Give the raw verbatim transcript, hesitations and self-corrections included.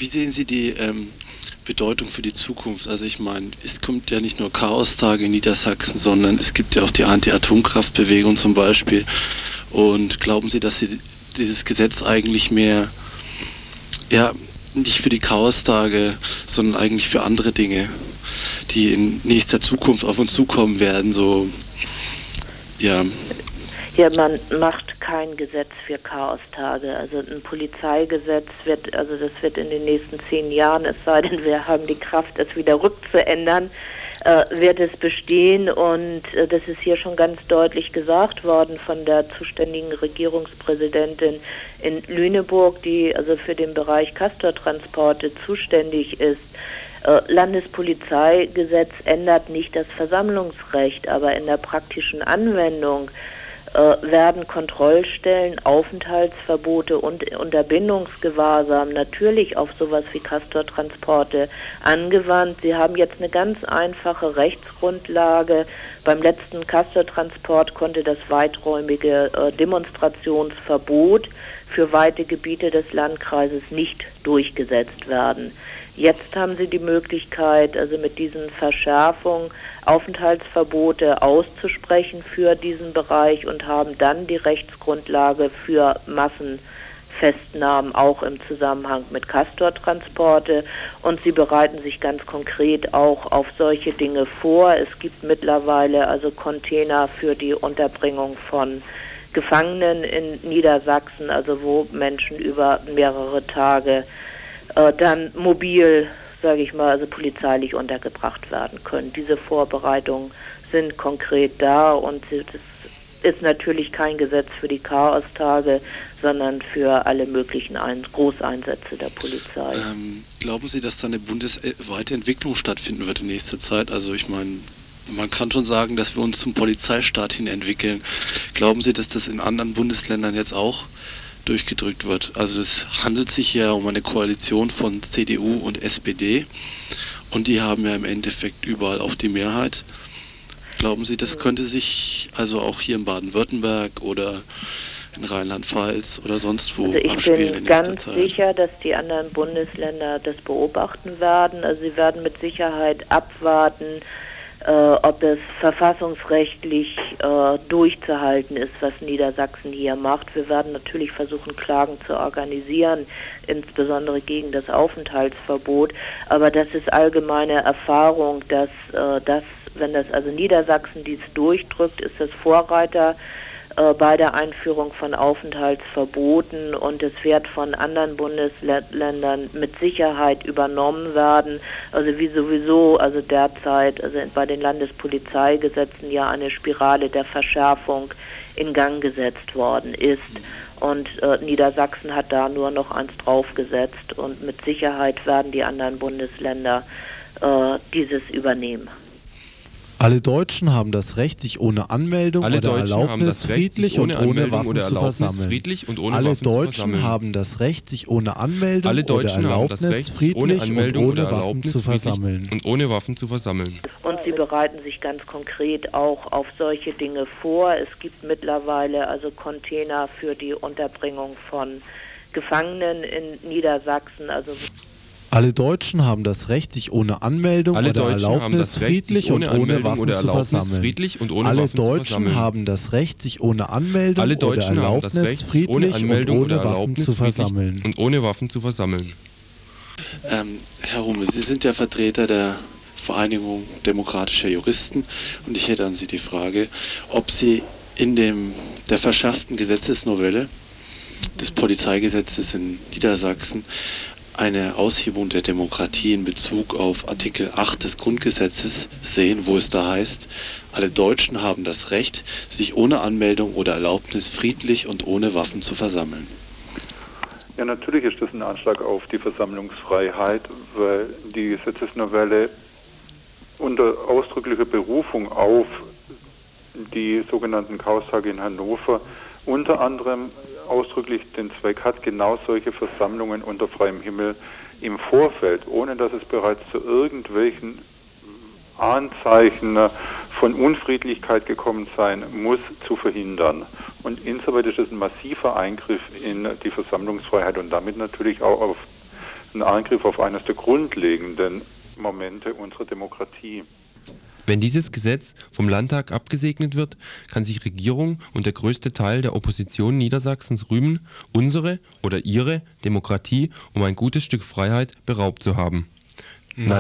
wie sehen Sie die ähm, Bedeutung für die Zukunft? Also ich meine, es kommt ja nicht nur Chaostage in Niedersachsen, sondern es gibt ja auch die Anti-Atomkraftbewegung zum Beispiel. Und glauben Sie, dass Sie dieses Gesetz eigentlich mehr, ja, nicht für die Chaostage, sondern eigentlich für andere Dinge, die in nächster Zukunft auf uns zukommen werden, so, ja. Ja, man macht kein Gesetz für Chaostage. Also ein Polizeigesetz wird, also das wird in den nächsten zehn Jahren, es sei denn, wir haben die Kraft, es wieder rückzuändern, äh, wird es bestehen. Und äh, das ist hier schon ganz deutlich gesagt worden von der zuständigen Regierungspräsidentin in Lüneburg, die also für den Bereich Castortransporte zuständig ist. Landespolizeigesetz ändert nicht das Versammlungsrecht, aber in der praktischen Anwendung äh, werden Kontrollstellen, Aufenthaltsverbote und Unterbindungsgewahrsam natürlich auf sowas wie Castortransporte angewandt. Sie haben jetzt eine ganz einfache Rechtsgrundlage. Beim letzten Castortransport konnte das weiträumige äh, Demonstrationsverbot für weite Gebiete des Landkreises nicht durchgesetzt werden. Jetzt haben Sie die Möglichkeit, also mit diesen Verschärfungen Aufenthaltsverbote auszusprechen für diesen Bereich und haben dann die Rechtsgrundlage für Massenfestnahmen auch im Zusammenhang mit Castortransporte. Und Sie bereiten sich ganz konkret auch auf solche Dinge vor. Es gibt mittlerweile also Container für die Unterbringung von Gefangenen in Niedersachsen, also wo Menschen über mehrere Tage äh, dann mobil, sage ich mal, also polizeilich untergebracht werden können. Diese Vorbereitungen sind konkret da und das ist natürlich kein Gesetz für die Chaostage, sondern für alle möglichen Ein- Großeinsätze der Polizei. Ähm, glauben Sie, dass da eine bundesweite Entwicklung stattfinden wird in nächster Zeit? Also ich meine, man kann schon sagen, dass wir uns zum Polizeistaat hin entwickeln. Glauben Sie, dass das in anderen Bundesländern jetzt auch durchgedrückt wird? Also es handelt sich ja um eine Koalition von C D U und S P D und die haben ja im Endeffekt überall auch die Mehrheit. Glauben Sie, das könnte sich also auch hier in Baden-Württemberg oder in Rheinland-Pfalz oder sonst wo also ich abspielen bin in nächster ganz Zeit? sicher, dass die anderen Bundesländer das beobachten werden. Also sie werden mit Sicherheit abwarten, äh, ob es verfassungsrechtlich äh, durchzuhalten ist, was Niedersachsen hier macht. Wir werden natürlich versuchen, Klagen zu organisieren, insbesondere gegen das Aufenthaltsverbot. Aber das ist allgemeine Erfahrung, dass äh, das, wenn das also Niedersachsen dies durchdrückt, ist das Vorreiter bei der Einführung von Aufenthaltsverboten und es wird von anderen Bundesländern mit Sicherheit übernommen werden, also wie sowieso, also derzeit, also bei den Landespolizeigesetzen ja eine Spirale der Verschärfung in Gang gesetzt worden ist und äh, Niedersachsen hat da nur noch eins draufgesetzt und mit Sicherheit werden die anderen Bundesländer äh, dieses übernehmen. Alle Deutschen haben das Recht, sich ohne Anmeldung Alle oder Deutschen haben das Erlaubnis Recht, friedlich sich ohne und ohne Anmeldung Waffen oder zu Erlaubnis versammeln. friedlich und ohne Alle Waffen zu Deutschen versammeln. haben das Recht, sich ohne Anmeldung Alle oder Deutschen haben das Erlaubnis Recht, sich friedlich ohne Anmeldung und oder ohne Waffen Erlaubnis zu friedlich versammeln. und ohne Waffen zu versammeln. Und sie bereiten sich ganz konkret auch auf solche Dinge vor. Es gibt mittlerweile also Container für die Unterbringung von Gefangenen in Niedersachsen, also Alle Deutschen haben das Recht, sich ohne Anmeldung Alle oder Deutschen haben Erlaubnis das Recht, sich friedlich und ohne ohne Anmeldung Waffen oder zu Erlaubnis versammeln. friedlich und ohne Alle Waffen zu Deutschen versammeln. haben das Recht, sich ohne Anmeldung Alle oder Deutschen haben das Erlaubnis Recht, ohne friedlich Anmeldung und oder ohne Waffen Erlaubnis zu friedlich versammeln. und ohne Waffen zu versammeln. Ähm, Herr Hummel, Sie sind ja Vertreter der Vereinigung demokratischer Juristen und ich hätte an Sie die Frage, ob Sie in dem, der verschärften Gesetzesnovelle des Polizeigesetzes in Niedersachsen eine Aushebung der Demokratie in Bezug auf Artikel acht des Grundgesetzes sehen, wo es da heißt, alle Deutschen haben das Recht, sich ohne Anmeldung oder Erlaubnis friedlich und ohne Waffen zu versammeln. Ja, natürlich ist das ein Anschlag auf die Versammlungsfreiheit, weil die Gesetzesnovelle unter ausdrücklicher Berufung auf die sogenannten Chaostage in Hannover unter anderem ausdrücklich den Zweck hat, genau solche Versammlungen unter freiem Himmel im Vorfeld, ohne dass es bereits zu irgendwelchen Anzeichen von Unfriedlichkeit gekommen sein muss, zu verhindern. Und insoweit ist es ein massiver Eingriff in die Versammlungsfreiheit und damit natürlich auch auf ein Angriff auf eines der grundlegenden Momente unserer Demokratie. Wenn dieses Gesetz vom Landtag abgesegnet wird, kann sich Regierung und der größte Teil der Opposition Niedersachsens rühmen, unsere oder ihre Demokratie um ein gutes Stück Freiheit beraubt zu haben.